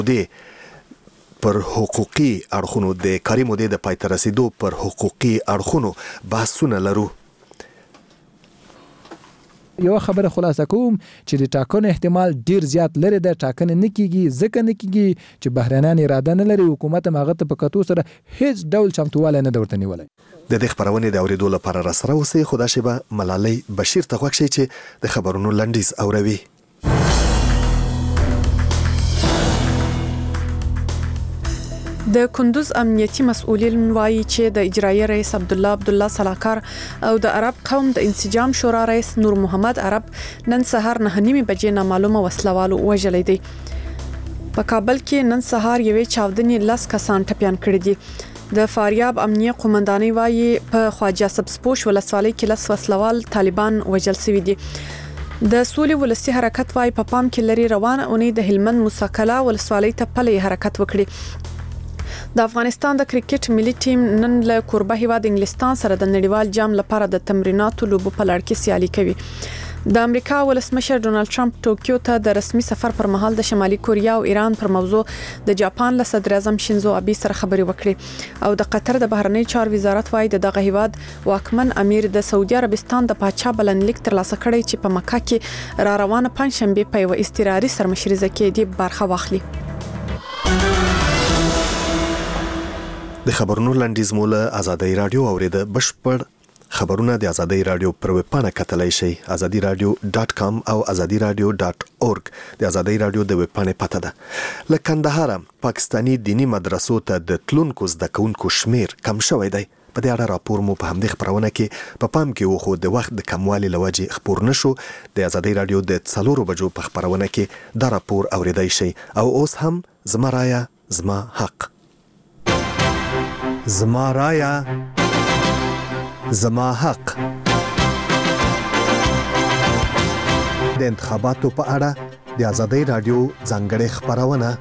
پر حقوقي اړخونو د کاري مودې د پای ته رسیدو پر حقوقي اړخونو بحثونه لرو. یو خبره خلاصه کوم چې د ټاکنو احتمال ډیر زیات لري د ټاکنې نه کیږي ځکه نه کیږي چې بهرنیان اراده نه لري حکومت هغه ته په کتو سره هیڅ ډول چمتووالی نه ورته نیولی. د دې خبرونې د اوریدو لپاره را سره اوسئ خو دا شیبه ملالۍ بشیر ته غوږ شئ چې د خبرونو لنډیز اوروي. د کندوز امنیتي مسؤلین وایي چې د اجرایي رئیس عبدالله صلاحکار او د عرب قوم د انسجام شورا رئیس نور محمد عرب نن سهار 9:30 بجې نامعلومه وسلوالو وژلې دي. په کابل کې نن سهار یوې چاودنې 10 کسان ټپیان کړي دي. د فاریاب امنیه قومندانۍ وایي په خواجه سبزپوش ولسوالۍ کې 10 وسلوال طالبان وژل شوي دي. د سولې ولسی حرکت وایي په پام کې لري روانه اونۍ د هلمند موسکلا ولسوالۍ ته پلي حرکت وکړي. د افغانستان د کرکټ ملي ټیم نن له کوربه هیواد انګلستان سره د نړیوال جام لپاره د تمریناتو لوبو په لړ کې سیالي کوي. د امریکا ولسمشر ډونالد ټرمپ ټوکیو ته د رسمي سفر پر مهال د شمالي کوریا او ایران پر موضوع د جاپان له صدر اعظم شینزو ابي سره خبرې وکړي او د قطر د بهرنی چارو وزارت وايي دغه هیواد واکمن امیر د سعودي عربستان د پاچا بلنلیک ترلاسه کړی چې په مکه کې را روانه پنځشنبه په یو استراحتي سرمشريزه کې دی برخه واخلي. د خبرونو لنډیز مو له آزادۍ رادیو اوریده. بشپړ خبرونه د آزادۍ رادیو پر ویب پاڼه کتلای شئ azadiradio.com او azadiradio.org. د آزادۍ رادیو د ویب پاڼې پته ده. له کندهار پاکستانی دینی مدرسو ته د تلونکو زده کوونکو شمیر کم شوی دی. په دې اړه راپور مو په همدې خبرونه کې په پام کې وخو د وخت د کموالي لوجې خبر نشو. د آزادۍ رادیو د 4 بجو په خبرونه کې دا راپور اوریدای شئ. او اوس هم زما رایا زما حق. زما رایا زما حق. د انتخاباتو په اړه د آزادۍ رادیو ځانګړې خبرونه.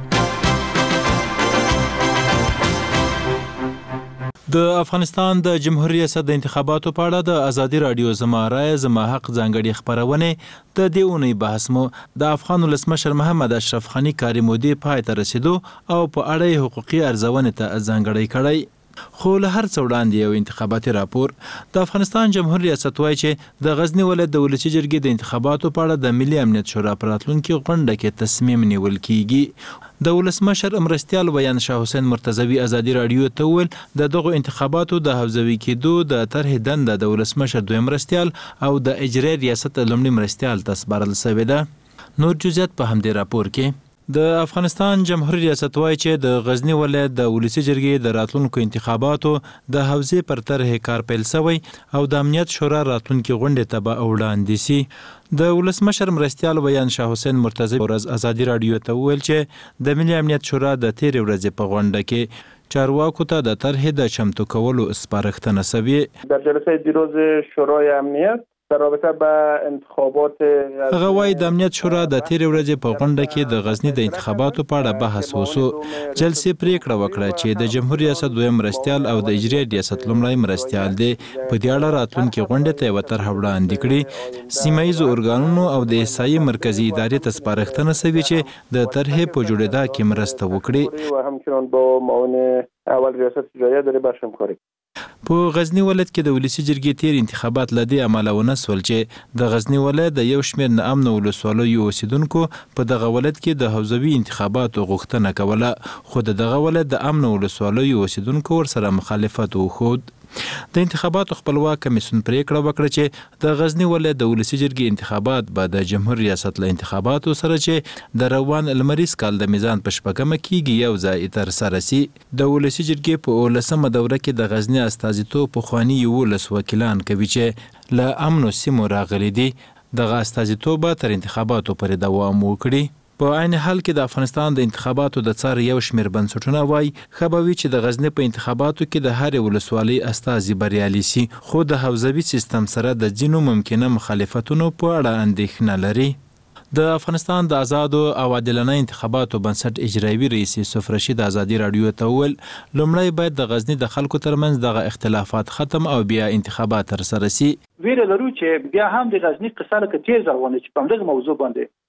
د افغانستان د جمهوریت ریاست د انتخاباتو په اړه د آزادۍ رادیو زما رای زما حق ځانګړې خبرونه د دې اونۍ بحث مو د افغان ولسمشر محمد اشرف غنی کاري مودې پای ته رسیدو او په اړه حقوقي ارزونې ته ځانګړی کړی. خو له هر څه وړاندې یو انتخاباتي راپور د افغانستان جمهوریت ریاست وایي چې د غزنی ولایت د ولسي جرګې د انتخاباتو په اړه د ملي امنیت شورا په راتلونکي غونډه کې تصمیم نیول کیږي. د ولسمشر مرستیال ویان شاه حسین مرتضوی آزادي رادیو ته ویل د دغه انتخاباتو د حوزوي کېدو د طرح دنده د ولسمشر دویم مرستیال او د اجرایي ریاست لومړي مرستیال ته سپارل شوې ده. نور جزئیات په همدې راپور کې. د افغانستان جمهوریت ریاست وایي چې د غزنی ولایت د ولسي جرګې د راتلونکو انتخاباتو د حوزې پر طرح کار پیل شوی او د امنیت شورا راتلونکي غونډې ته به وړاندې شي. د ولسمشر مرستیال ویان شاه حسین مرتضوی ورځ آزادي رادیو ته ویل چې د ملي امنیت شورا د تیرې ورځې په غونډه کې چارواکو ته د طرح د چمتو کولو سپارښتنه شوې. در جلسه دیروز شورای امنیت در رابطه با انتخابات هغه وايي د امنیت شورا د تیرې ورځې په غونډه کې د غزنی د انتخاباتو په اړه بحث وشو. جلسې پریکړه وکړه چې د جمهوریت ریاست دویم مرستیال او د اجرایي ریاست لومړی مرستیال دی په دې اړه راتلونکي غونډې ته یوه طرحه وړاندې کړي. سیمه ییزو ارګانونو او د احصایې مرکزي ادارې ته سپارښتنه شوې چې د طرحې په جوړېدا کې مرسته وکړي و همچنان با معاون اول ریاست اجراییه داره باش همکاری. په غزنی ولایت کې د ولسي جرګې تیر انتخابات لدی عمله ونه سول چې د غزنی ولایت د یو شمېر ناامن ولسوالیو اوسیدونکو په دغه ولایت کې د حوزوي انتخاباتو غوښتنه کوله خو دغه ولایت د امن ولسوالیو اوسیدونکو ورسره مخالفت وښود. د انتخاباتو خپلواک کمیسیون پریکړه وکړه چې د غزنی ولایت د ولسي جرګې انتخابات به د جمهوریت ریاست له انتخاباتو سره چې د روان لمریز کال د میزان په شپږمه کېږي یو ځای ترسره شي. د ولسي جرګې په 18مه دوره کې د غزنی استازیتوب پخواني 11 وکیلان کوي چې له امنو سیمو راغلي دي. دغه استازیتوب به تر انتخاباتو پورې دوام وکړي. په عین حال کې د افغانستان د انتخاباتو د څار یو شمېر بنسټونه وایي ښه به وي چې د غزني په انتخاباتو کې د هرې ولسوالۍ استازي بریالي شي خو د حوزوي سیستم سره د ځینو ممکنه مخالفتونو په اړه اندېښنه لري. د افغانستان د آزادو او عادلانه انتخاباتو بنسټ اجرایي رئیس یوسف رشید آزادي رادیو ته وویل لومړی باید د غزني د خلکو ترمنځ دغه اختلافات ختم او بیا انتخابات ترسره شي. ویره لرو چې بیا هم د غزني قصه لکه تیز روانه چې په همدغه موضوع باندې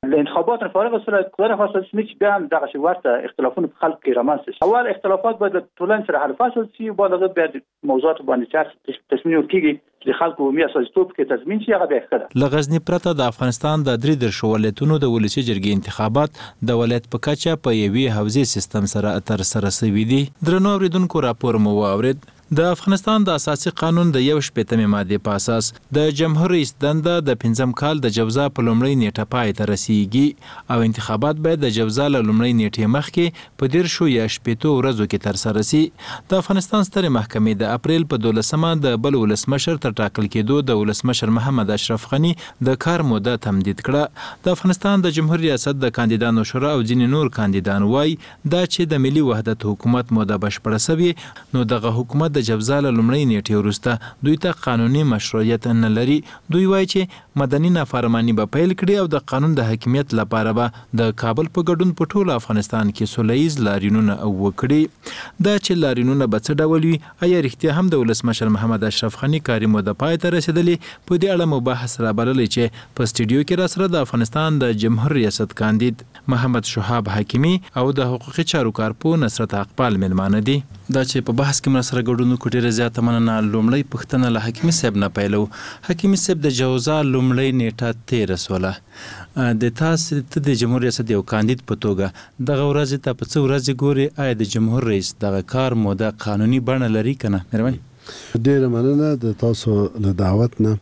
د انتخاباتو فارغ سره قدرت حاصل شي چې بیا هم دغه شی ورته اختلافونه په خلک کې رامنځته شي. اول اختلافات باید د ټولنې سره حل فصل شي او بعد هغه بیا موضوعات باندې تصمیم ورکړي چې خلکو مې اساسیتوب کې تضمین شي. هغه به ښه له غزني پرته د افغانستان د 3 ولایتونو د ولسی جرګې انتخابات د ولایت په کچه په یوې حوزې سیستم سره تر سره شوي دي. درنو اوریدونکو راپور مو واورید. د افغانستان د اساسي قانون د 1 ماده په اساس د جمهور رئیس دنده د 5 کال د جوزا په لومړۍ نیټه پای ته رسیږي او انتخابات باید د جوزا له لومړۍ نیټې مخکې په 10 یا 15 ورځو کې تر سره شي. د افغانستان سترې محکمې د اپریل په 12مه د بل ولسمشر تر ټاکل کېدو د ولسمشر محمد اشرف غنی د کار موده تمدید کړه. د افغانستان د جمهور ریاست د کاندیدانو شورا او ځینې نور کاندیدان وایي دا چې د ملي وحدت حکومت موده بشپړه شوې نو دغه حکومت د جوزا له لومړۍ نیټې وروسته دوی ته قانوني مشروعیت نه لري. دوی وایي چې مدني نافرمانی به پیل کړي او د قانون د حاکمیت لپاره به د کابل په ګډون په ټول افغانستان کې سولهییز لاریونونه وکړي. دا چې لاریونونه به څه ډول وي، آیا رښتیا هم د ولسمشر محمد اشرف غنی کاري موده پای ته رسېدلې؟ په دې اړه مو بحث رابللی چې په سټوډیو کې راسره د افغانستان د جمهور ریاست کاندید محمد شهاب حکیمی او د حقوقي چارو کارپو نصرت اقبال مېلمانه دي. دا چې په بحث کې سره ګډون وکړو ډېره زیاته مننه. لومړی پوښتنه له حکیمي صاحب نه پیلو. حکیمي صاحب د جوزا لومړۍ نیټه 13 سوله د تاسو د جمهور ریاست یو کاندید په توګه دغه ورځ ته په څو ورځې ګوري؟ آیا د جمهور رئیس دغه کار موده قانوني بڼه لري که نه؟ مهرباني. ډېره مننه د تاسو له دعوت نه.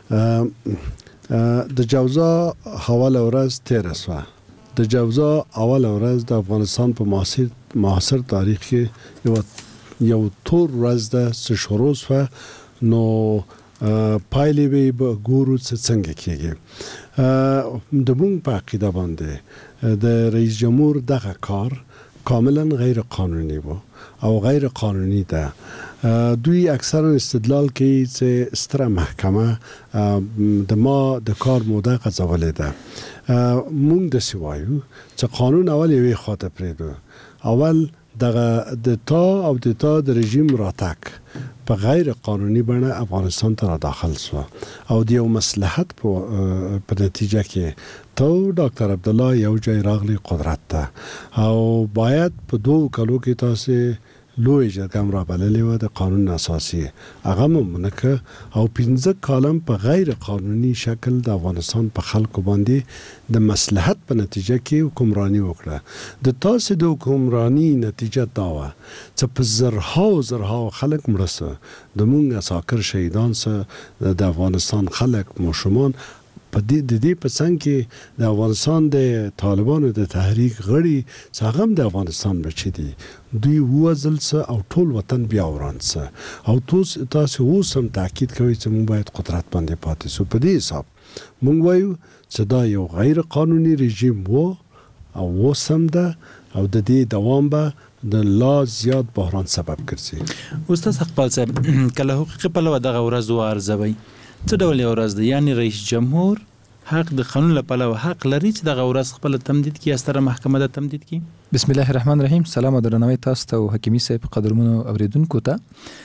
د جوزا حواله ورځ 13 سوه. د جوزا اوله ورځ د افغانستان په معاصر تاریخ کې یو تور ورځ ده چې شروع شوه، نو پایلې به ګورو چې څنګه کېږي. د مونږ په عقیده باندې د رئیس جمهور دغه کار کاملا غیر قانوني و او غیر قانوني ده. دوی اکثرا استدلال کوي چې ستره محکمه د ما د کار موده قضولې ده. مونږ داسې وایو چې قانون اول یوې خواته پرېږدو. اول دغه د تا او د تا د رژیم راتک په غیر قانوني بڼه افغانستان ته را داخل شو او د یو مصلحت په نتیجه کې تو ډاکټر عبدالله یو ځای راغلی قدرت ته او باید په 2 کالو کې تاسو لوی جرګه را بللې و د قانون اساسي هغه ممنکه او 15 کالم په غیر قانوني شکل د افغانستان په خلکو باندې د مصلحت په نتیجه کې حکمرانی وکړه. د تاسو د حکمرانی نتیجه دا و چې په زرها خلک مرسته د مونږ اساکر شهیدان سره د افغانستان خلک مشمون په دې په څنګ کې د افغانستان د طالبانو د تحریک غړي چې هغه د افغانستان بچی دي دوی وزل څه او ټول وطن بیا وران څه او تاسو اوس هم تاکید کوي چې موږ باید قدرت باندې پاتې شو. په دې حساب موږ وایو چې دا یو غیر قانوني رژیم وو او وسم ده او د دې دوام به د لا زیات بحران سبب ګرځي. استاد اقبال صاحب کله حقوقي پلوه دغه ورځ وارزوي څه ډول یو ورځ ده؟ یعنی رئیس جمهور حق د قانون له پلوه حق لري چې دغه ورځ خپل تمدید کړي، ستره محکمه د تمدید کړي. بسم الله الرحمن الرحیم. سلام او درناوی تاسو ته او حکیمي صاحب قدرمنو اوریدونکو ته.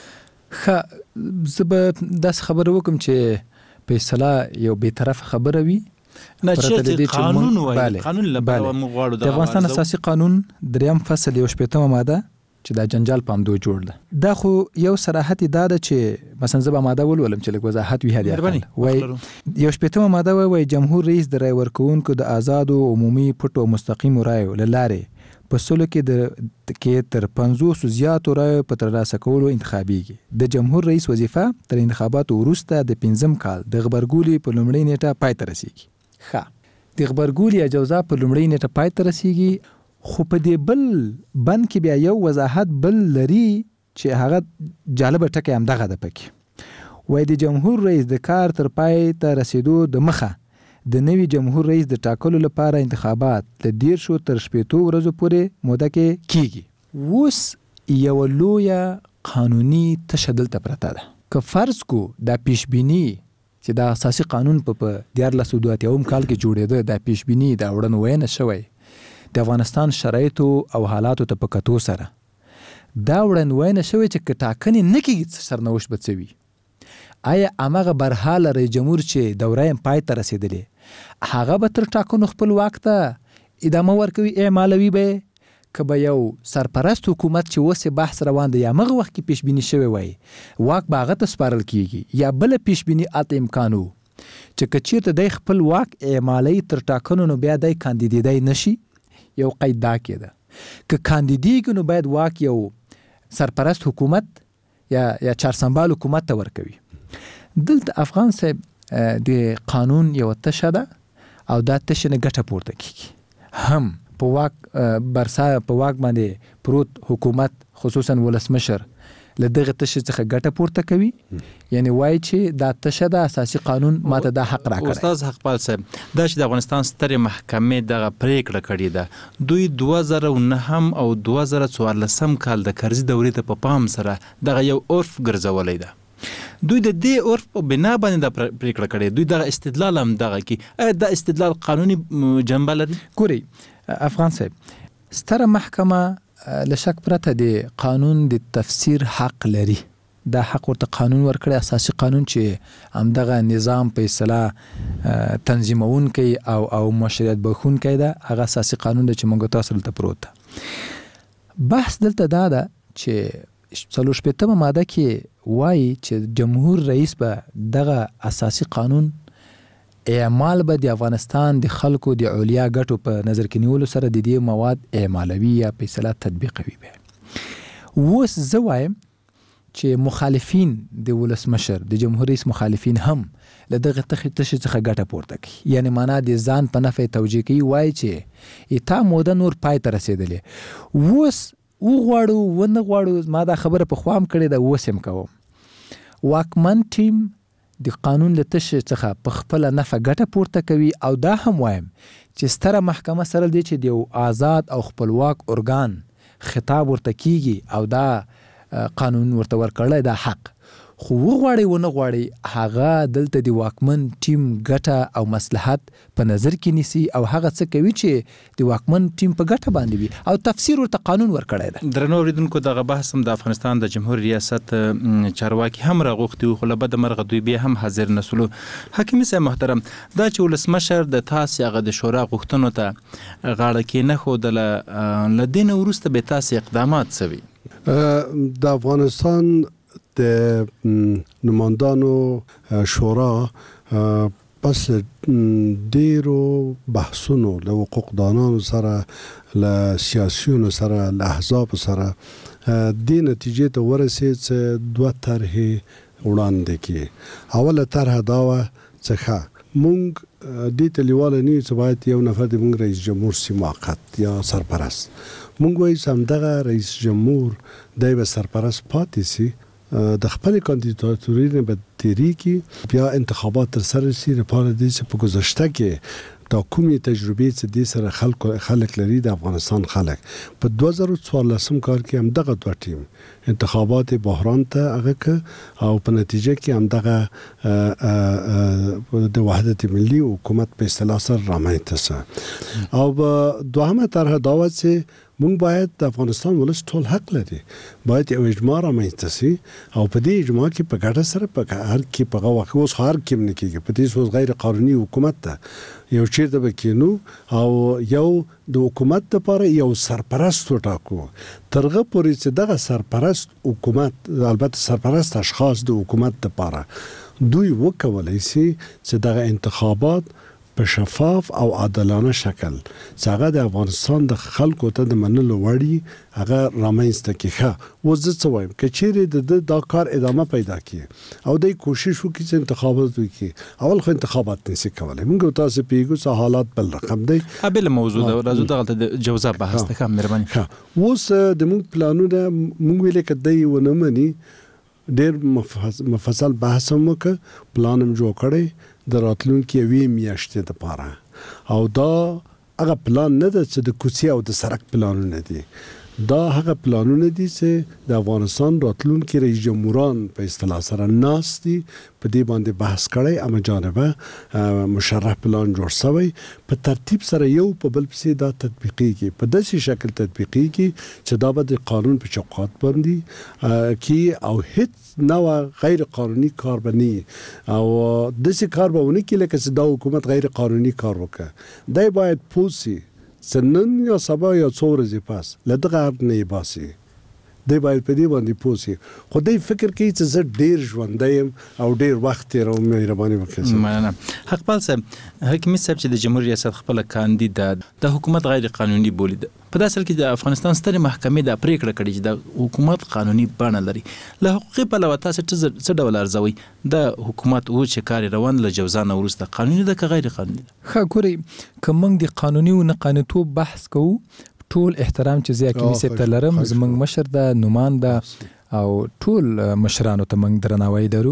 زه داس خبره وکم چې فیصله یو بی‌طرف خبره وي نه چې قانون وایي قانون له پلوه موږ غواړو د افغانستان اساسي قانون 3 فصل 1 ماده چې دا جنجال پامدو جوړ ده. دا خو یو صراحت دا ده چې مثلا زبا ماده ولولم چې لږ وضاحت وی هدي وای یو 1 ماده وای جمهور رئیس د رای ورکوونکو د آزاد او عمومي پټو مستقیم رایو لاره په سلو کې تر 500 زیات رایو په ترلاسه کولو انتخابيږي. د جمهور رئیس وظیفه تر انتخاباتو وروسته د 5 کال د خبرګولي په لومړۍ نیټه پای ته رسیږي. د خبرګولي جوزا په لومړۍ نیټه پای ته رسیږي، خو په دې بل بند کې بیا یو وضاحت بل لري چې هغه جالب ټکی هم دغه ده پکې. وای د جمهور رئیس د کار تر پای ته رسیدو د مخه د نوي جمهور رئیس د ټاکلو لپاره انتخابات له 10 تر 15 ورځو پورې موده کې کیږي. اوس یو لویه قانوني تشدد ته پرته ده. که فرض کو د پیشبینی چې د اساسي قانون په 1402 کال کې جوړېده د پیشبینی د وړاندې وینه شوی د افغانستان شرایطو او حالاتو ته په کتو سره دا وړاندوینه شوی چې ټاکنې نه کېږي سرنوشت به څه وي. آیا هغه برحاله رئیس جمهور چې دوره یې پای ته رسېدلې هغه به تر ټاکنو خپل واک ته ادامه ورکوي اعمالوي به که به یو سرپرست حکومت چې اوس بحث روان دی یا هغه وخت کې پیشبیني شوی وای واک به هغه ته سپارل کیږي یا بل پیشبیني اته امکان وو چې که چیرته د خپل واک اعمالي تر ټاکنو نو بیا د کاندیدای نشي یو قید دا کېده که کاندیدیږي نو باید واک یو سرپرست حکومت یا چارسنبال حکومت ته ورکوي. دلته افغان صاحب د قانون یو تشه ده او دا تشه نه ګټه پورته کیږي هم په واک باندې پروت حکومت خصوصا ولسمشر له دغه تشه څخه ګټه پورته کوي یعنی وایي چې دا تشه د اساسي قانون ماته دا حق راکړي. استاد حقپال صاحب دا چې د افغانستان سترې محکمې دغه پریکړه کړې ده دوی 2009 او 2014 کال د کرزي دورې ته په پام سره دغه یو عرف ګرځولې ده دوی د دې عرف په بنا باندې د پریکړه کړې دوی دغه استدلال هم دغه کې دا استدلال قانوني جنبه لري. ګوري افغان صاحب ستره محکمه لشک پرته د قانون د تفسیر حق لري دا حق ورته قانون ورکړي اساسي قانون چې همدغه نظام په اصطلاح تنظیمون کوي او مشروعیت بخون کوي دا هغه اساسي قانون چې موږ تاسو ته پروت بحث دلته دا ده چې 45 ماده کې وایي چې جمهور رئیس به دغه اساسي قانون اعمال به د افغانستان د خلکو د علیا ګټو په نظر کې نیولو سره د دې مواد اعمالوي یا په اصطلاح تطبیقوي به اوس زه وایم چې مخالفین د ولسمشر د جمهور رئیس مخالفین هم له دغه تشه څخه ګټه پورته کوي یعنی معنا د ځان په نفع توجیه کوي وایي چې اتا موده نور پای ته رسېدلې اوس وغواړو ونه غواړو ما دا خبره په خوام کړې ده اوس هم کوم واکمن ټیم د قانون له تشه څخه په خپل نفع ګټه پورته کوي او دا هم وایم چې ستره محکمه سره دی چې د یو آزاد او خپلواک ارګان خطاب ورته کیږي او دا قانون ورته ورکړی دا حق خو وغواړي ونه غواړي هغه دلته د واکمن ټیم ګټه او مصلحت په نظر کې نیسي او هغه څه کوي چې د واکمن ټیم په ګټه باندې وي او تفسیر ورته قانون ورکړی ده. درنو اوریدونکو دغه بحث هم د افغانستان د جمهور ریاست چارواکي هم راغوښتي خو له بده مرغه دوی بیا هم حاضر نسلو. حکیمي صاحب محترم دا چې ولسمشر د تاسې هغه د شورا غوښتنو ته غاړه کېنښودله له دې نه وروسته به تاسې اقدامات څه وي؟ د افغانستان د نمایندانو شورا پس ډیرو بحثونو له حقوقدانانو سره له سیاسيونو سره له احزاب سره د نتیجې ته ورسېد چې دوه طرحې وړاندې کړي. اوله طرح دا وه چې مونږ دې ته لیواله نه یو چې باید یو نفر د مونږ رئیس جمهور سي موقت یا سرپرست مونږ وایو چې همدغه رئیس جمهور دی به سرپرست پاتې سي د خپل کاندیداتوري نه به تیریږي بیا انتخابات تر سره شي لپاره دې چې په گذشته کې دا کومې تجربې چې دې سره خلک لري د افغانستان خلک په 2014 کال کې هم دغه دوه ټیم انتخابات بحران ته هغه او په نتیجه کې هم دغه د وحدت ملي حکومت په اصطلاح سره رامنځته شو. او دوهمه طرح دا و چې مونږ باید د افغانستان ولس ټول حق لري باید یو اجماع رامنځته شي او په دې اجماع کې په ګډه سره په هر کې په واقع اوس هر کې نه کېږي په دې اوس غیر قانوني حکومت ته یو چیرته بکینو او یو د حکومت لپاره یو سرپرست وټاکو ترغه پورې چې دغه سرپرست حکومت البته سرپرست اشخاص د حکومت لپاره دوی وکولای شي چې دغه انتخابات په شفاف او عادلانه شکل څنګه د افغانستان د خلکو ته د منلو وړي هغه رامنځته کیږي. وزه څه وایم چې چیرې د کار ادامه پیدا کړي او د کوشش وکړي چې انتخابات وکړي اول خو انتخابات نشي کولای موږ تاسو پیګو چې حالات بل رقم دی قبل موضوع ده راځو دغه جوزه بحث ته کوم مهرباني اوس د موږ پلانونه موږ ویل کدی ونه مني ډېر مفصل بحث هم وکړ پلانم جوړ کړی د راتلونکي یوې میاشتې لپاره او دا هغه پلان نه ده چې د کوڅې او د سړک پلانونه دي دا هغه پلانونه دي چې د افغانستان راتلونکي رئیس جمهوران په اصطلاح سره ناس دي په دې باندې بحث کړی اما جانبه مشرح پلان جوړ شوی په ترتیب سره یو په بل پسې دا تطبیقیږي په داسې شکل تطبیقیږي چې دا به د قانون په چوکاټ باندې کې او هیڅ نوع غیر قانوني کار بني او داسې کار به ونه کې لکه چې دا حکومت غیر قانوني کار وکړي دا باید پوسی سنن یا سبا یا څو ورځې پس له دغه نه باسي دی باید په دې باندې پوسی خو دی فکر کوي چې زه ډیر ژوندی یم او ډیر وخت تیروم مهرباني وکړئ. مننه. حقپال صاحب حکیمي صاحب چې د جمهوریت ریاست خپل کاندید د حکومت غیر قانوني بولی په داسې کې د افغانستان سترې محکمې د پریکړه کړې چې د حکومت قانوني بڼه لري له حقوقي پلوه تاسو څه ډول ارزوي د حکومت او چې کار روان له جوزان وروسته قانوني ده که غیر قانوني ده؟ ښه ګورئ که موږ د قانوني او نه قانونیتوب بحث کوو ټول احترام چې زه حکیمي صاحب ته لرم زموږ مشر ده نومان ده او ټول مشرانو ته موږ درناوی لرو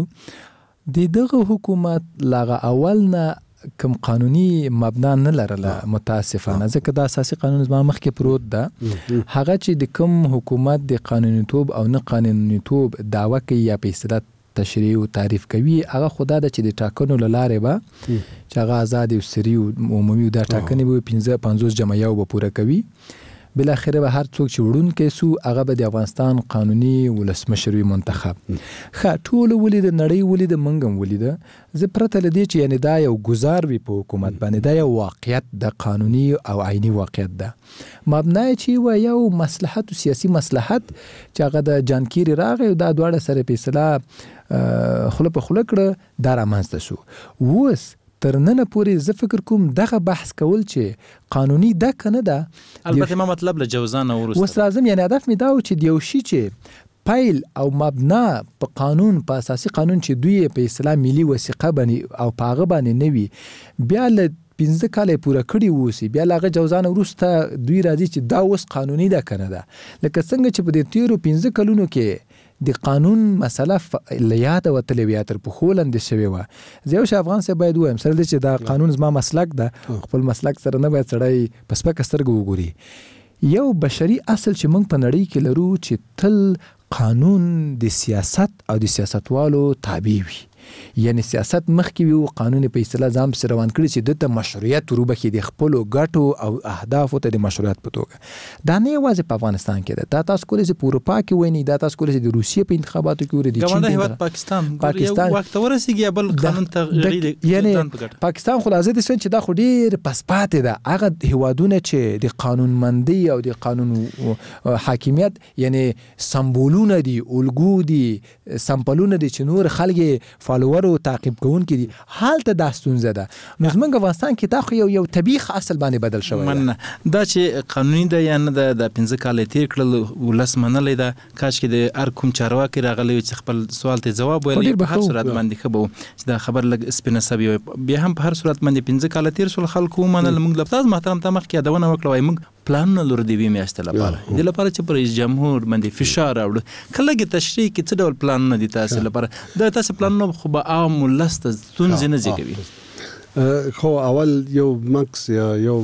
د دغه حکومت لاغه اول نه کوم قانوني مبنا نه لرله متاسفانه ځکه د اساسي قانون زما مخکې پروت ده هغه چې د کوم حکومت د قانونیتوب او نه قانونیتوب دعوه کوي یا په اصطلاح تشریح او تعریف کوي هغه خدا د چې د ټاکنو لاره به چې هغه آزاد او سری او عمومي د ټاکنې به 50 جمعیه به پوره کوي بل اخره به هر څوک چې وړونکی سو هغه به د افغانستان قانوني ولسمشر وي منتخب. ښه ټول ولید نړۍ ولید منګم ولید زه پرته لدی چې یعنی دا یو گزار وي په حکومت باندې دا یو واقعیت د قانوني او عیني واقعیت ده مبنای چې و یو مصلحت او سیاسي مصلحت چې هغه د جانکيري راغی او دا دواړه سره په اصطلاح خله په خله کړه دا رامنځته شو وس تر نن پورې زه فکر کوم دغه بحث کول چې قانوني ده کنه ده البته ما مطلب له جوزان وروسته وس لازم یعنی هدف می دا و چې دیو شي چې پیل او مبنا په قانون په اساسي قانون چې دوی په اصطلاح ملي وثیقه باندې او په هغه باندې نوي بیا له 15 کال پوره کړی وسی بیا لاغه جوزان وروسته دوی راځي چې دا اوس قانوني ده کنه ده لکه څنګه چې په دې تیرو 15 کلونو کې د قانون مسله لیاد او تلویات تر په خولند شوی و زه یو افغان سره باید وایم سره چې دا قانون زما مسلک ده خپل مسلک سره نه باید سړی پس پک سترګو وګوري یو بشري اصل چې موږ په نړۍ کې لرو چې تل قانون د سیاست او د سیاستوالو تابع وي یعنی سیاست مخکې وي او قانون په اصطلاح ځام سره روان کړی چې د مشروعیت وروبخي د خپل ګټو او اهدافو ته د مشروعیت په توګه دا نه یوازې په افغانستان کې ده دا تاسو کولای چې په اروپا کې ویني دا تاسو کولای چې د روسیې په انتخاباتو کې ورې دي ګاونډي هیواد پاکستان وخت ورسیږي بل قانون تغییر یعنی پاکستان خلاصه دي چې دا خو ډیر پسپات ده هغه هیوادونه چې د قانونمندي او د قانون حاکمیت یعنی سمبولونه دي الګو دي سمپلونه دي چې نور خلک فالوور او تعقیب کوونکي دي حالت د ستونزه ده نو زمونږ افغانستان کې دا خو یو طبيعي اصل باندې بدل شوی من دا چې قانوني ده یا نه د 15 کال تیر کړل ولس منلې ده کاش کې د هر کوم چارواکي راغلی چې خپل سوال ته جواب ویلی په هر صورت باندې خبو چې دا خبر لګ سپینه سبي بیا هم په هر صورت باندې 15 کال تیر سول خلکو منل موږ لپاره محترم ته مخ کې ادونه وکړو موږ پلان لور دی وی میاشت لپاره د لپاره چې پر جمهور باندې فشار راوړ کله کې تشریح کې څه ډول پلان نه دي تاسو لپاره د تاسو پلان نو خو به عام ولست ستونزې نه زیږوي خو اول یو مکس یا یو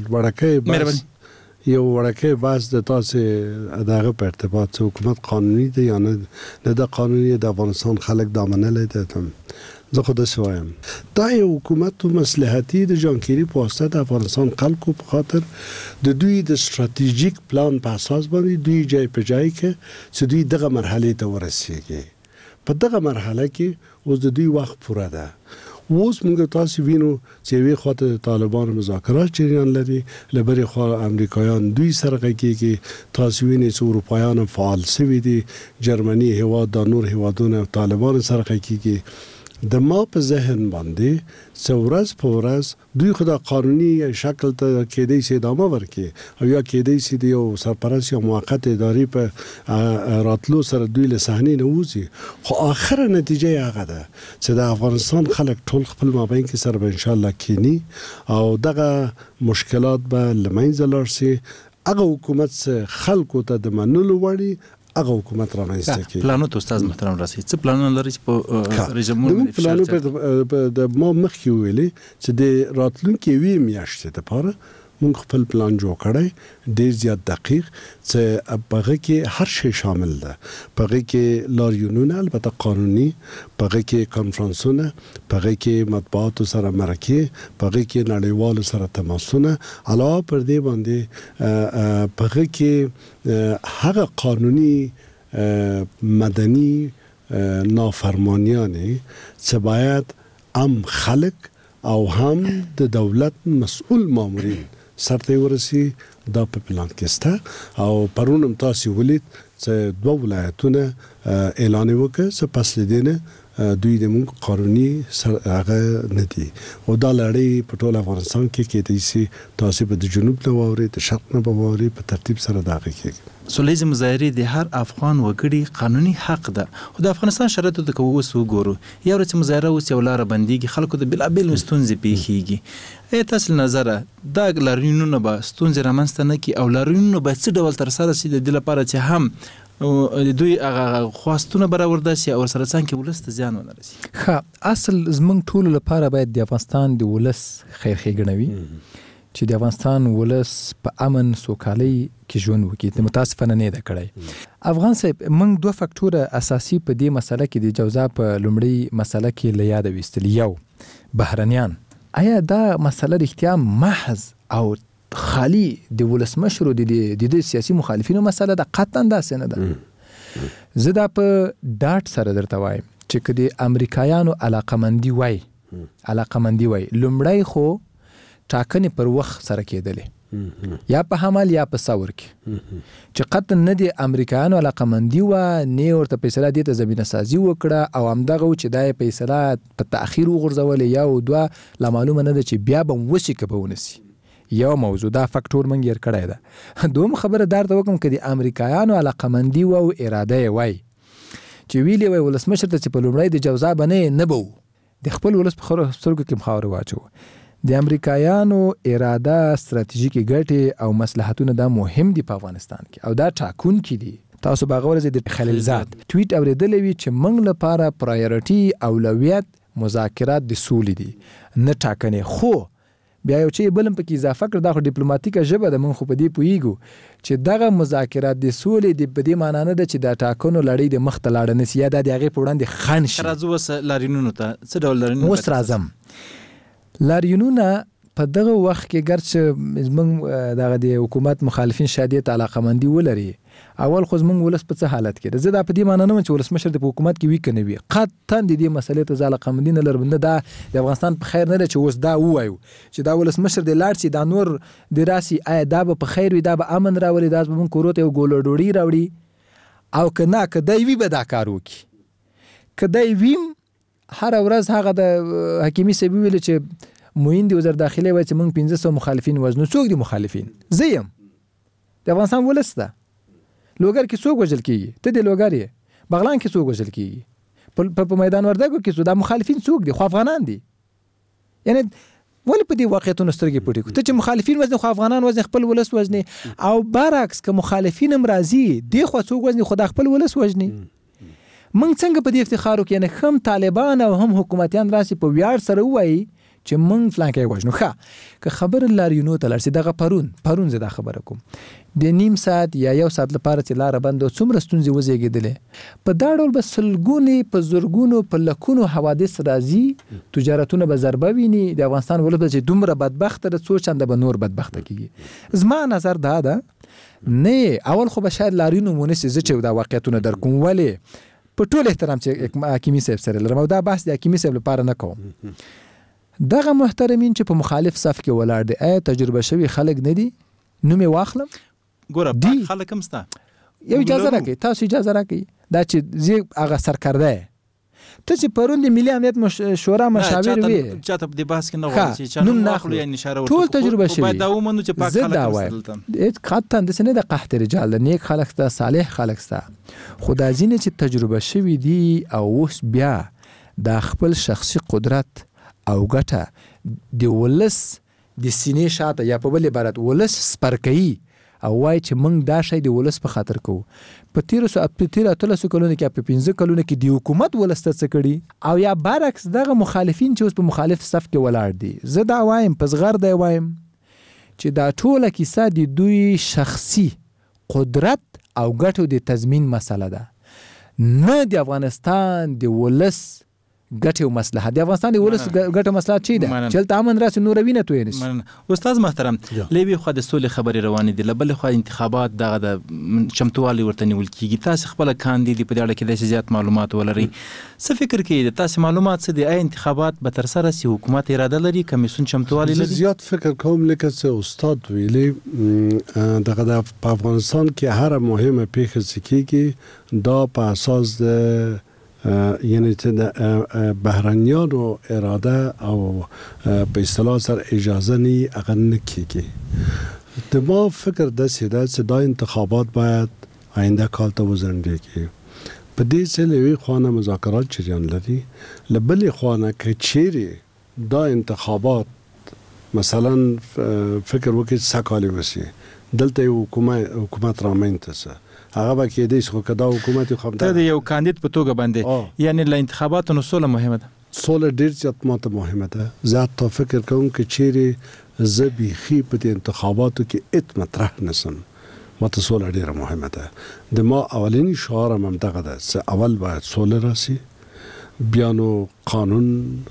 وړکه بس د تاسو دغه په ارتباط حکومت قانوني دی یا نه د قانوني د افغانستان خلک دا منل دي زه خو داسې وایم دا یو حکومت مصلحتي د جانکيري په واسطه د افغانستان خلکو په خاطر د دوی د استراتیژیک پلان په اساس باندې دوی جای په جای کې چې دوی دغه مرحله ته ورسیږي په دغه مرحله کې اوس د دوی وخت پوره ده اوس موږ تاسو وینو چې وی خاطر طالبان مذاکرات جریان لري لبري خو امریکایان دوی سره کېږي تاسو وینئ چې اروپایان فعال شوي دي جرمني هیواد د نور هیوادونو طالبان سره کېږي د ما په ذهن باندې څورز په ورځ دوی خدا قانوني شکل ته کېدای شي ادامه ورکړي او یا کېدای شي د یو سرپرست یا موقت اداري په راتلو سره دوی له صحنې نه وځي خو اخر نتیجه هغه ده چې د افغانستان خلک ټول خپل مابین کې سره به ان شاء الله کینی او دغه مشکلات به لمنځه لاړ شي هغه حکومت خلکو ته د منلو وړي هغه حکومت را منځته کوي پلانو ته استاد محترم راسي څه پلانونه لري په رژیم پلانو په د ما مخکې ویلي چې د راتلونکي وی میاشتې لپاره مونږ خپل پلان جوړ کړی ډیر زیات دقیق چې هغه کې هر شی شامل ده. هغه کې لاریونونه البته قانوني، هغه کې کانفرنسونه، هغه کې مطبوعات سره مرکه، هغه کې نړیوال سره تماسونه، علاوه پر دې باندې هغه کې هغه قانوني مدني نافرمانیانه چې باید هم خلک او هم د دولت مسؤل مامورین سرته ورسي دا په پلان کې سته. او پرونم تاسو ولید چې دوه ولایتونه اعلان وکړ چې پس لیدنه دوی د مونږ قانوني هغه نه دي او دا لړۍ په ټول افغانستان کې کېدای شي تاسو په جنوب نه ووري د شرق نه ووري په ترتیب سره داغه کېږي. سولهییز مظاهره د هر افغان وګړي قانوني حق ده. خو د افغانستان شرایطو د کووس وګورو یو ورځ مظاهره اوس یو لار بنديږي، خلکو د بلابل مستونزې پیښیږي. تاسو نظر دا لاریونونه به ستونزې رامنځته نه کی او لاریونونه به څه ډول تر سره سي د لپاره چې هم دوی هغه خواستونه برابر داسي او سره څنګه ولست زیان ونه رسي. ښه اصل زمونږ ټول لپاره باید د افغانستان د ولس خیر ښېګڼوي چې د افغانستان ولس په امن سوکالۍ کې ژوند وکړي. متاسفانه نه ده کړی. افغان صاحب موږ دوه فاکټوره اساسي په دې مسله کې د جوزا په لومړی مسله کې له یاد وستل. یو بهرنیان، آیا دا مسله رښتیا محض او خالی د ولسمشر او د سیاسي مخالفینو مسله ده؟ قطعا داسې نه ده. زه دا په ډاټ سره درته وایم چې که د امریکایانو علاقمندي وای لومړی خو ټاکنې پر وخت سره کېدلې، یا په حمل یا په ثور کې، چې قطعا نه د امریکایانو علاقمندي وه، نه ورته فیصله دې ته زمینه سازي وکړه او همدغه و چې دا یې فیصله په تأخیر وغورځولې. یا او دوه لا معلومه نه ده چې بیا به وشي که به ونسي. یو موضوع دا فاکټور منګ ير کړی ده. دوم خبره درته وکم که د امریکایانو علاقمندي و او اراده یې وای چې ویلې وای ولسمشر ته چې په لومړی د جوزا بنې نه بو د خپل ولس په سترګو کې مخاوره واچو. د امریکایانو اراده، ستراتیژیکي ګټې او مصلحتونه دا مهم دي په افغانستان کې او دا ټاکونکي دي. تاسو باغور زه د خلیلزاد ټویټ اوریدلې وی چې موږ لپاره پرایورټي اولویت مذاکرات د سولې دي نه ټاکنې. خو بیا یو چې بلم پکې اضافه کړ دا خو ډیپلوماټیکه ژبه ده، موږ خو په دې پوهیږو چې دغه مذاکرات د سولې د په دې معنی نه ده چې دا ټاکنو لړۍ د مخ ته لاړه نسی یا د هغې په وړاندې خنډ شي. راځو اوس لاریونونو ته څه ډول لاریونونه؟ اوس راځم. لاریونونه په دغه وخت کې ګرچه زموږ دغه د حکومت مخالفین شدید علاقمندي ولري، اول خو زموږ ولس په څه حالت کې ده. زه دا په دې معنی نه چې ولسمشر د حکومت کې وي که نه وي، قطعا د دې مسلې ته زه علاقمندي نه لرم. نه دا د افغانستان په خیر نه ده چې اوس دا ووایو چې دا ولسمشر د لاړ شي، دا نور د راسي، آیا دا به په خیر وي، دا به امن راولي، دا به موږ کورو ته یو ګوله ډوډۍ راوړي او که نه که دی وي به دا کار وکړي. که دی ویم هره ورځ هغه د حکیمي صاحب ویل چې موین دی وزیر داخله وای چې موږ 1500 مخالفین وزنو. څوک دي مخالفین؟ زه یم، د افغانستان ولس ده. لوګر کې څوک وژل کیږي؟ ته د لوګر یې. بغلان کې څوک وژل کیږي؟ په میدان وردګو کې څوک؟ دا مخالفین څوک دي؟ خو افغانان دي. یعنی ولې په دې واقعیتونو سترګې پټې کړو؟ ته چې مخالفین وزني خو افغانان وزني، خپل ولس وزني، او برعکس که مخالفین هم راځي دی خو څوک وزني خو دا خپل ولس وزني. موږ څنګه په دې افتخار وکړو؟ یعنی هم طالبان او هم حکومتیان راسي په ویاړ سره وایي چې موږ فلان کې وژنو. ښه که خبره لاریونو ته لاړ شي، دغه پرون زه دا خبره کوم د نیم ساعت یا یو ساعت لپاره چې لاره بنده څومره ستونزې وزېږېدلې، په دا ډول به سلګونې په زرګونو په لکونو حوادث راځي، تجارتونه به ضربه ویني، د افغانستان ولس به چې دومره بدبخته ده څو چنده به نور بدبخته کېږي. زما نظر دا ده نه اول خو به شاید لاریونو ونسي. زه چې دا واقعیتونه در کوم ولې په ټول احترام چې حکیمي صاحب سره لرم او دا بحث د حکیمي صاحب لپاره نه کوم، دغه محترمین چې په مخالف صف کې ولاړ دي آیا تجربه شوي خلک نه دي؟ نوم یې واخلم ګوره خلک هم سته. یو اجازه راکړئ، تاسو اجازه راکړئ دا چې زه هغه سرکرده ته چې پرون د ملي امنیت شورا مشاور وي چاته په بحث کې نه غواړي چې نوم ناخلو یا اشاره ورته ټول تجربه شوي. باید دا ومنو چې پاک خلک دلته هیڅ قطعا داسې نه د قحط رجال د نیک خلک سته، صالح خلک سته، خو دا ځینې چې تجربه شوي دي او اوس بیا دا خپل شخصي قدرت او ګټه د ولس د سینې شاته یا په بل عبارت ولس سپرکوي او وایي چې موږ دا شی د ولس په خاطر کوو. په تیرو 13 کلونو کې، په 15 کلونو کې د حکومت ولس ته څه کړي، او یا برعکس دغه مخالفین چې اوس په مخالف صف کې ولاړ دي. زه دا وایم په زغر دی وایم چې دا ټوله کیسه د دوی شخصي قدرت او ګټو د تضمین مسله ده، نه د افغانستان د ولس ګټه او مصلحت. د افغانستان د ولس ګټه مصلحت چی ده چې تل امن راسي نور وینه توي نس. استاد محترم لیبي خو د سولې خبري روانې دي، لبل خو انتخابات دغه د چمتووالي ورته نیول کیږي. تاسو خپل کاندید په دې اړه کې د زیات معلومات ولري، څه فکر کوي د تاسو معلومات څه دي؟ انتخابات به تر سره سي، حکومت اراده لري، کمیسیون چمتووالي لري؟ زیات فکر کوم لکه څه استاد ویلي دغه د افغانستان کې هر مهمه پیښه سکیږي دا په اساس د یعنی چې بهرنیانو اراده او په اصطلاح سره اجازه نه اغن کیږي. د ما فکر د سیده چې دا انتخابات باید آینده کال ته وزندګي په دې سلوي خوانه مذاکرات چریان لري، لبل خوانه کې چیرې دا انتخابات مثلا فکر وکړي سکالي وسی دلته حکومت رامنځته هغه به کې دې شو کدا حکومت خو ته د یو کاندید په توګه باندې یعنی ل انتخاباتو سوله مهمه ده. سوله ډیر زیات ماته مهمه ده. زه تا فکر کوم چې چیرې زبي خي په انتخاباتو کې ات مطرح نسم، ماته سوله ډیر مهمه ده. د ما اولینی شعار هم دغه ده چې اول باید سوله راسي، بیا نو قانون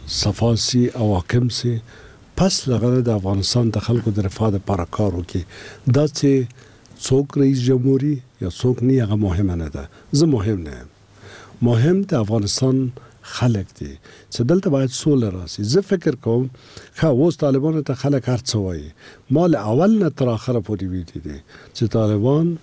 صفاسي او حاکم سي، پس لغه د افغانستان د خلکو د رفاه لپاره کار وکړي. دا چې څوک رئیس جمهوری یا څوک نه هغه مهمه نه ده. زه مهم نه یم، مهم د افغانستان خلک دي چې دلته باید سوله راسي. زه فکر کوم خو اوس طالبانو ته خلک هر څه وایي، مال اول نه تر اخره پورې ویلي دي چې طالبان،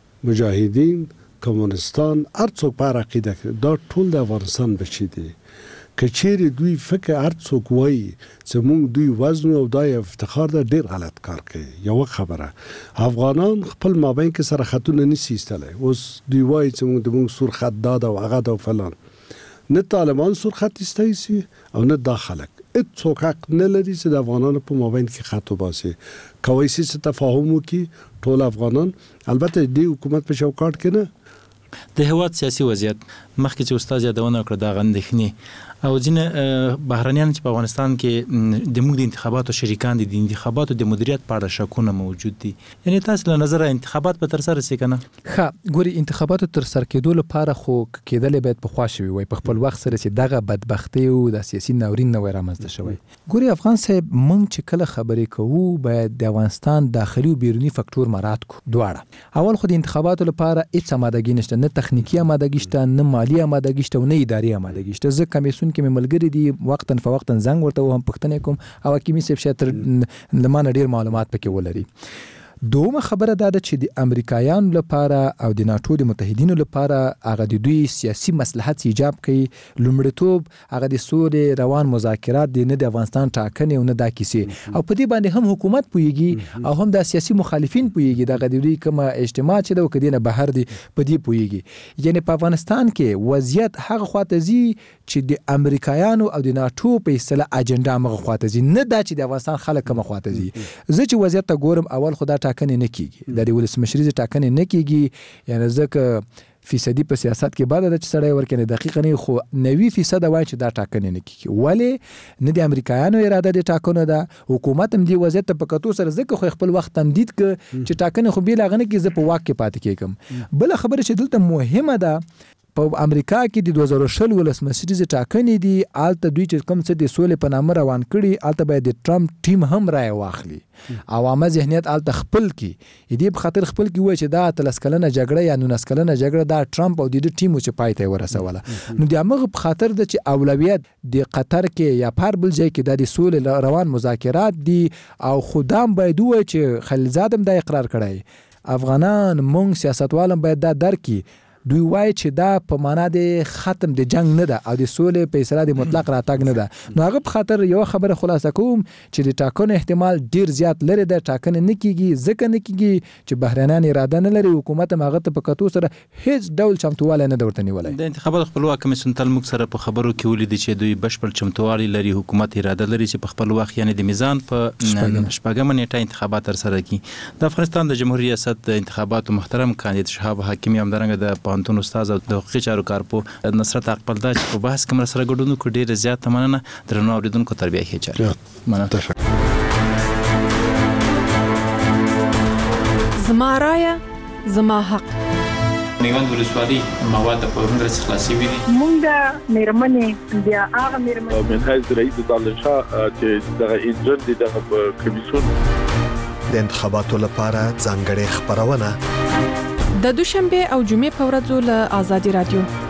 مجاهدین، کمونستان هر څوک په عقیده کې دا ټول د افغانستان بچی دي. کچېری دوی فکر هر څوک وایي چې موږ دوی وزن او دای افتخار ده، ډیر غلط کار کوي. یو خبره افغانان خپل مابین کې سره خطونه نسی استلای، اوس دوی وایي چې موږ سور خط داد او هغه دا فلان، نه طالبان سور خط استایسي او نه داخلك څوک حق نه لري چې د افغانانو په مابین کې خط وباسي. کوي چې تفاهم وکي ټول افغانان، البته د حکومت په چوکاټ کې نه. د هیواد سیاسي وضعیت مخکې چې استاد یادونه کړ دا غندښنی او ځینې بهرنیان چې په افغانستان کې د موږ د انتخاباتو شریکان دي، د انتخاباتو د مدیریت په اړه شکونه موجود دي. یعنی تاسو له نظر انتخابات په تر سره سي کنه؟ ښه ګوري، انتخاباتو تر سر کېدو لپاره خو کېدل باید په خوا شوي وي، په خپل وخت سره چې دغه بدبختی او د سیاسي ناورین نه رامنځته شوی. ګوري افغان صاحب، مونږ چې کله خبرې کوو باید د افغانستان داخلي او بیرونی فاکتور مراعات کو. دواړه اول خو د انتخاباتو لپاره هیڅ آمادګي نشته، نه تخنیکی آمادګي شته، نه مالی آمادګي شته، نه اداري آمادګي شته. زه کمیسیون کې مې ملګری دي وقتاً فوقتاً زنګ ورته وهم پښتنه کوم او حکیمي صاحب شتر لمانه ډیر معلومات پکې ولري. دومره خبره ده چې د امریکایانو لپاره او د ناتو د متحدینو لپاره هغه د دوی سیاسي مصلحت ایجاب کوي. لومړیتوب هغه د سولې روان مذاکرات دي، نه د افغانستان ټاکنې او نه دا کیسې. او په دې باندې هم حکومت پوهیږي او هم د سیاسي مخالفین پوهیږي دغه د دوی کومه اجتماع چې د وکړي نه بهر دي په دې پوهیږي. یعنی په افغانستان کې وضعیت هغه خواته زی چې د امریکایانو او د ناتو په اصطلاح اجنډا مغه خواته زی، نه دا چې د افغانستان خلک کومه خواته زی. زه چې وضعیت ته ګورم اول خدا ټاکنې نه کیږي، د ولسمشرۍ ټاکنې نه کیږي. یعنی ځکه فیصدي په سیاست کې بعد د سړی ورکنه دقیق نه خو 90% وایي چې دا ټاکنې نه کیږي. ولی نه د امریکایانو اراده د ټاکنو ده، حکومت هم دی وضعیت په کتو سره ځکه خو خپل وخت تمدید ک چې ټاکنې خو بیل غنه کې ز په واک کې پاتې کېږم. بل خبره چې دلته مهمه ده په امریکا کې د 2020 ولسمشرۍ ټاکنې دي، آلته دوی چې کوم څه د سولې په نامه روان کړي، آلته باید د ټرمپ ټیم هم رای واخلي. عوامه ذهنیت آلته خپل کی دې په خاطر خپل کی وای چې دا 13 کلنه جګړه یا 19 کلنه جګړه دا ټرمپ او د ټیم چې پای ته ورسوله. نو د هغه په خاطر د چې اولویت د قطر کې یا پر بل ځای کې د سولې روان مذاکرات دي او خدام باید وای چې خلیلزادم دا اقرار کړی افغانان مونږ سیاستوالم باید دا درکې. دوی وای چې دا په معنا د ختم د جنگ نه ده او د سولې په اصطلاح د مطلق راتګ نه ده. نو هغه په خاطر یو خبره خلاصه کوم چې د ټاکنو احتمال ډیر زیات لري، د ټاکنې نه کیږي ځکه نه کیږي چې بهرنیان اراده نه لري، حکومت هم هغه ته په کتو سره هیڅ ډول چمتووالی نه ورته نیولای. د انتخاباتو خپلواک کمیسیون تل موږ سره په خبرو کې ولیدي چې دوی بشپړ چمتووالی لري، حکومت اراده لري چې په خپل وخت یعنی د میزان په شپږم نیټه انتخابات تر سره کړي. د افغانستان د جمهوریت ریاست د انتخاباتو محترم کاندید شهاب حکیمی همدارنګه د پوهنتون استاد او د حقوقي چارو کارپو نصرت اقبال دا چې په بحث کې سره ګډون کو ډیر زیات مننه. درنو اوریدونکو تربیه هي چاره مننه. زما حق. میوند ولسوالۍ مواد په پرون ورځ خلاصي وي. مونږ مېرمنې بیا هغه مېرمنې منهج رئیس دالشاه چې دغه انجن دي دغه کمیسیون د انتخاباتو لپاره ځانګړې خبرونه د دوشنبه او جمعې په ورځو له آزادي رادیو